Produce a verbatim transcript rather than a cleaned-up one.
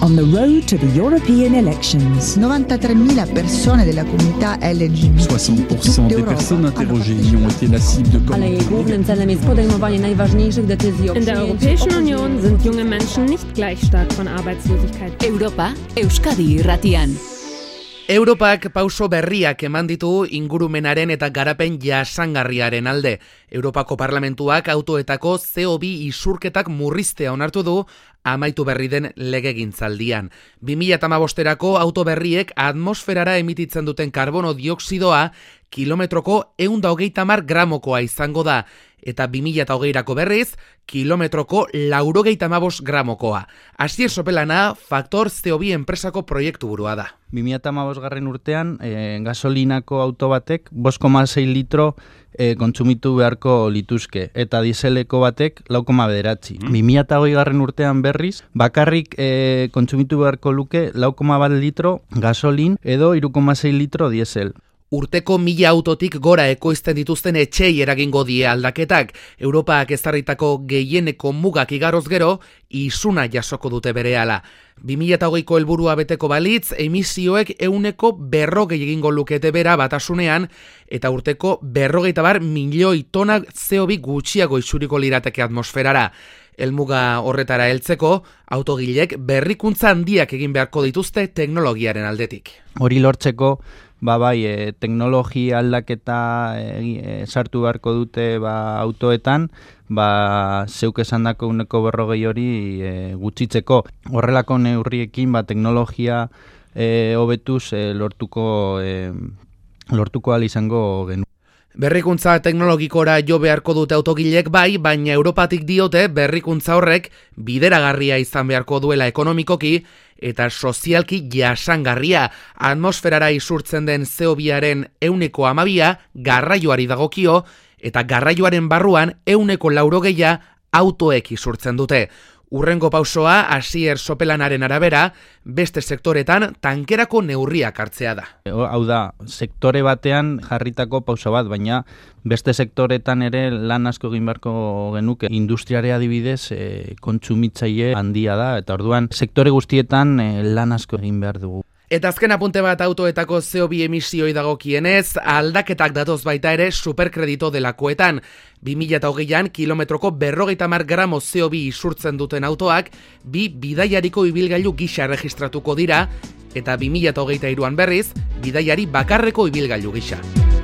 on the road to the European elections. novantatré mila persone della comunità L G B T. soixante pour cent des personnes interrogées y ont été la cible de Ale głównym celem jest podejmowanie najważniejszych decyzji. In der Europäischen Union sind junge Menschen nicht gleich stark von Arbeitslosigkeit. Europa, Euskadi irratian. Europak pauso berriak eman ditu ingurumenaren eta garapen jasangarriaren alde. Europako Parlamentuak autoetako C O bi isurketak murriztea onartu du amaitu berri den legegintzaldian. bi mila hamabosterako auto berriek atmosferara emititzen duten karbono dioxidoa kilometroko ehun eta hogeita hamar gramokoa izango da, eta bi mila hogeirako berriz, kilometroko laurogeita hamabost gramokoa. Asier Sopelana, Faktor C O bi enpresako proiektu burua da. bi mila hamabosgarren urtean, e, gasolinako auto batek bost koma sei litro e, kontsumitu beharko lituzke, eta dieseleko batek lau koma bederatzi. Mm. bi mila hogeigarren urtean berriz, bakarrik e, kontsumitu beharko luke lau koma bat litro gasolin edo hiru koma sei litro diesel. Urteko mila autotik gora ekoizten dituzten etxei eragingo die aldaketak. Europak ezarritako gehieneko mugak igaroz gero, isuna jasoko dute berehala. bi mila hogeiko helburua beteko balitz, emisioek ehuneko berrogei egingo lukete bera batasunean, eta urteko berrogeita bar milioi tona C O bi gutxiago isuriko lirateke atmosferara. Helmuga horretara heltzeko, autogilek berrikuntza handiak egin beharko dituzte teknologiaren aldetik. Hori lortzeko, ba bai, e, teknologia aldaketa e, e, sartu beharko dute ba, autoetan, ba zeuk esandako uneko berrogei hori e, gutxitzeko. Horrelako neurriekin ba teknologia e, hobetuz e, lortuko e, lortuko ahal izango genu. Berrikuntza teknologikora jo beharko dute autogilek bai, baina Europatik diote berrikuntza horrek bideragarria izan beharko duela ekonomikoki eta sozialki jasangarria. Atmosferara isurtzen den C O biaren ehuneko hamabia garraioari dagokio eta garraioaren barruan ehuneko laurogeia autoek isurtzen dute. Urrengo pausoa, Asier Sopelanaren arabera, beste sektoretan tankerako neurriak hartzea da. Hau da, sektore batean jarritako pauso bat, baina beste sektoretan ere lan asko egin beharko genuke. Industriarea adibidez, e, kontsumitzaile handia da, eta orduan sektore guztietan e, lan asko egin behar dugu. Eta azken apunte bat autoetako C O bi emisioi dagokienez, aldaketak datoz baita ere superkredito delakoetan. bi mila hogeian kilometroko berrogeita hamar gramo C O bi isurtzen duten autoak, bi bidaiariko ibilgailu gisa registratuko dira, eta bi mila hogeita hiruan berriz, bidaiari bakarreko ibilgailu gisa.